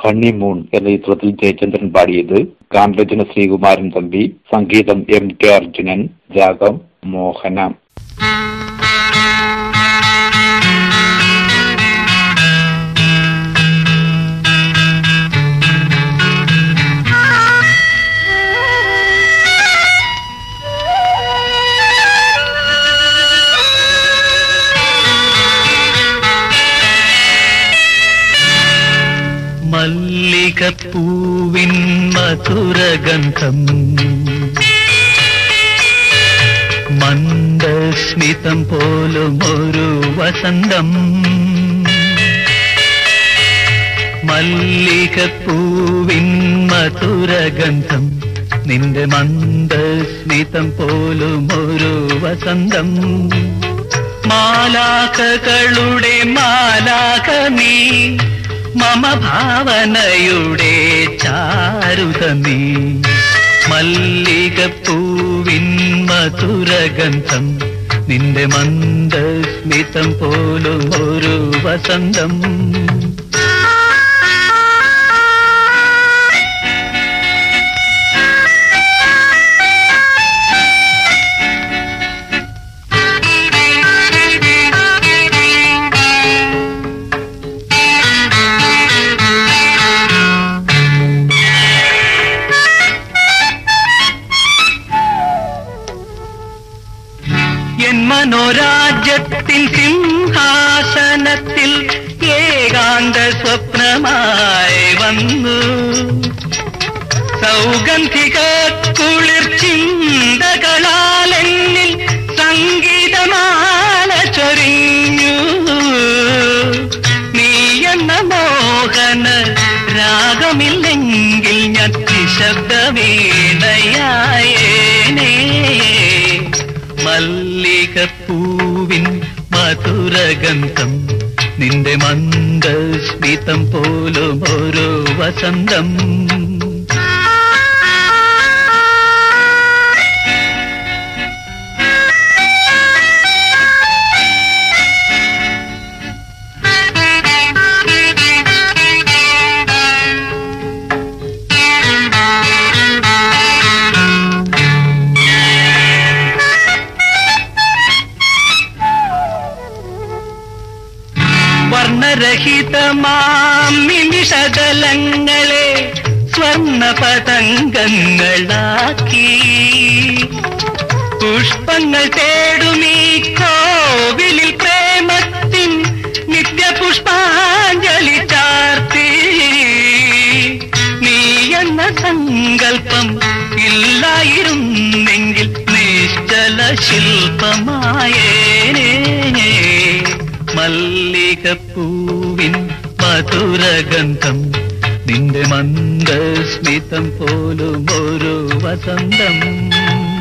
Honeymoon എന്ന ചിത്രത്തിൽ ജയചന്ദ്രൻ പാടിയത്. ഗാനരചന ശ്രീകുമാരൻ തമ്പി, സംഗീതം MK അർജുനൻ, രാഗം മോഹന. മല്ലികപ്പൂവിൻ മധുരഗന്ധം, മന്ദസ്മിതം പോലും ഒരു വസന്തം. മല്ലികപ്പൂവിൻ മധുരഗന്ധം, നിന്റെ മന്ദസ്മിതം പോലും ഒരു വസന്തം. മാലാഖകളുടെ മാലാഖ നീ, മമ ഭാവനയുടെ ചാരുത നീ. മല്ലികപ്പൂവിൻ മധുരഗന്ധം, നിന്റെ മന്ദസ്മിതം പോലും ഒരു വസന്തം. മനോരാജ്യത്തിൻ സിംഹാസനത്തിൽ ഏകാന്ത സ്വപ്നമായി വന്നു. സൗഗന്ധിക കുളിർ ചിന്തകളാൽ എന്നിൽ സംഗീതമാല ചൊരിഞ്ഞു. നീ എന്ന മോഹന രാഗമില്ലെങ്കിൽ ഞാൻ നിശബ്ദവീണയായേനേ. മല്ലികപ്പൂവിൻ മധുരഗന്ധം, നിന്റെ മന്ദസ്മിതം പോലും ഒരു വസന്തം. വർണ്ണരഹിതമാം നിമിഷതലങ്ങളെ സ്വർണ്ണ പതംഗങ്ങളാക്കി. പുഷ്പങ്ങൾ തേടുമീ കോവിലിൽ പ്രേമത്തിൻ നിത്യപുഷ്പാഞ്ജലി ചാർത്തി. നീ എന്ന സങ്കല്പം ഇല്ലായിരുന്നെങ്കിൽ നിശ്ചല ശില്പമായേനേ. മല്ലികപ്പൂവിൻ മധുരഗന്ധം, നിന്റെ മന്ദസ്മിതം പോലും ഒരു വസന്തം.